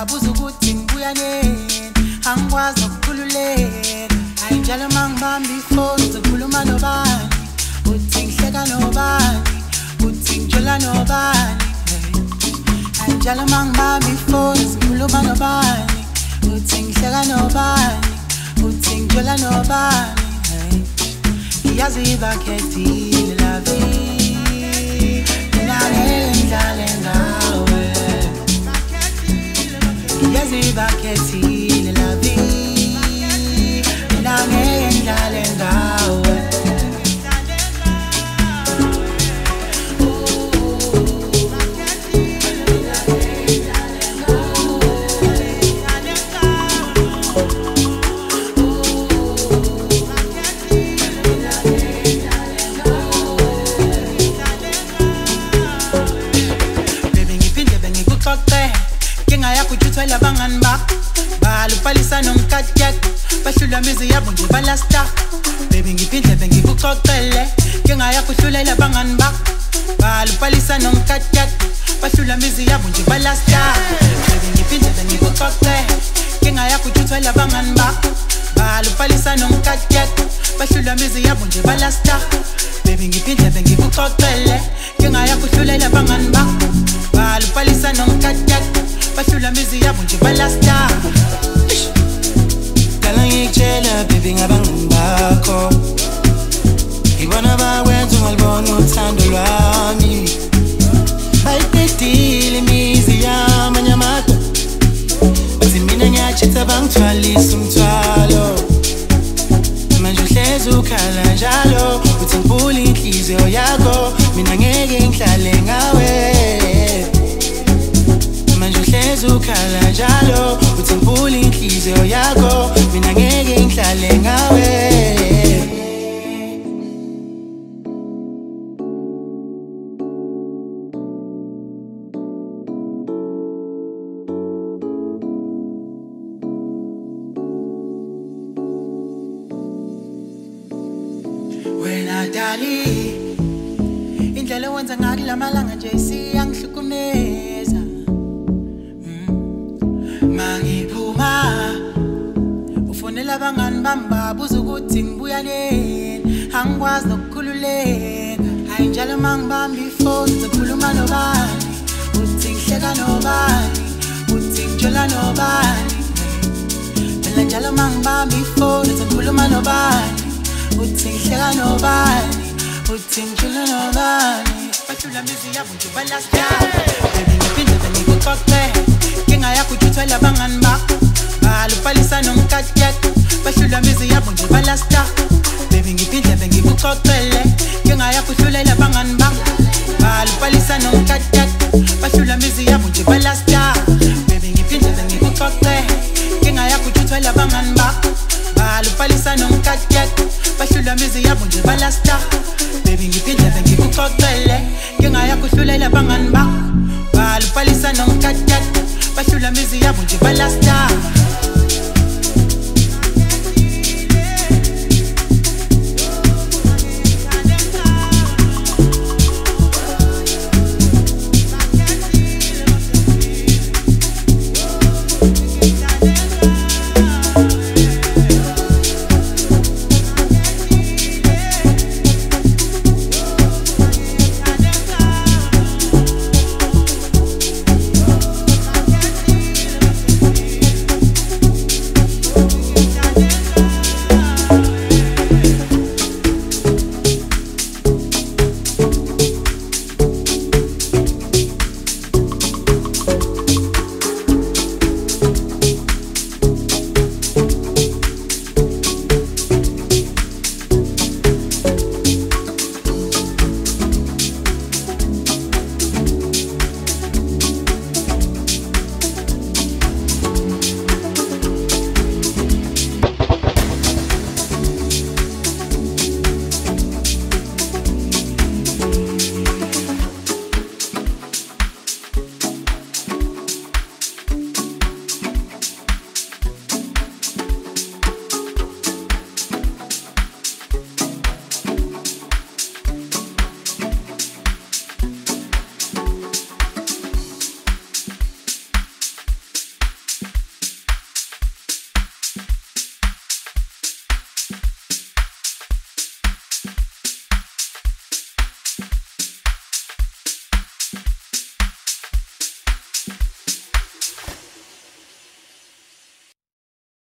bangibabuza ukuthi ngibuya nini angikwazi nokukhululeka hayi njalo mangibamba ifoni ngizokhuluma nobani uthi ngihleka nobani uthi ngitshela nobani hayi njalo mangibamba ifoni ngizokhuluma nobani uthi ngihleka nobani uthi ngitshela nobani yazi bakhethile la vie ngihlale ngawe yazi bakhethile la vie ngihlale ngawe kujuthwela bangani bakho baluphalisa nomkatyak bahlula mizi yabo nje balasta baby ngiphindle bengikuxoxele ngingaya kuhlulela bangani bakho baluphalisa nomkatyak bahlula mizi yabo nje balasta baby ngiphindle bengikuxoxele ngingaya kujuthwela bangani bakho baluphalisa nomkatyak bahlula mizi yabo nje balasta baby ngiphindle bengikuxoxele ngingaya kuhlulela bangani bakho baluphalisa nomkatyak bahlula mizi yabo nje balasta Dala ngikutshela baby ngabangani bakho Ibona bakwenza ungalibona uthando lwami Bayiqedile imizi yamanye amado Bathi mina ngiyachitha bangithwalisa umthwalo Manje uhlezi ukhala njalo Uthi ngibula inhliziyo yakho Mina ngeke ngihlale ngawe manje uhlezi ukhala njalo uthi ngibula inhliziyo yakho mina ngeke ngihlale ngawe wena dali indlela wenza ngakho lamalanga nje siyangihlukumeza Mangiphuma ufonela abangani bami babuza ukuthi ngibuya nini angikwazi nokukhululeka hayi njalo mangibamba ifoni ngizokhuluma nobani uthi ngihleka nobani uthi ngitshela nobani phela njalo mangibamba ifoni ngizokhuluma nobani uthi ngihleka nobani uthi ngitshela nobani bahlula mizi yabo nje balasta baby ngiphinde ngikuxoxele ngingaya kujuthwela bangani bakho baluphalisa nomkatyak bahlula mizi yabo nje balasta baby ngiphinde bengikuxoxele ngingaya kuhlulela bangani bakho baluphalisa nomkatyak bahlula mizi yabo nje balasta baby ngiphinde bengikuxoxele ngingaya kujuthwela bangani bakho baluphalisa nomkatyak bahlula mizi yabo nje balasta baby ngiphinde bengikuxoxele ngingaya kuhlulela bangani bakho baluphalisa nomkatyak bahlula mizi yabo nje balasta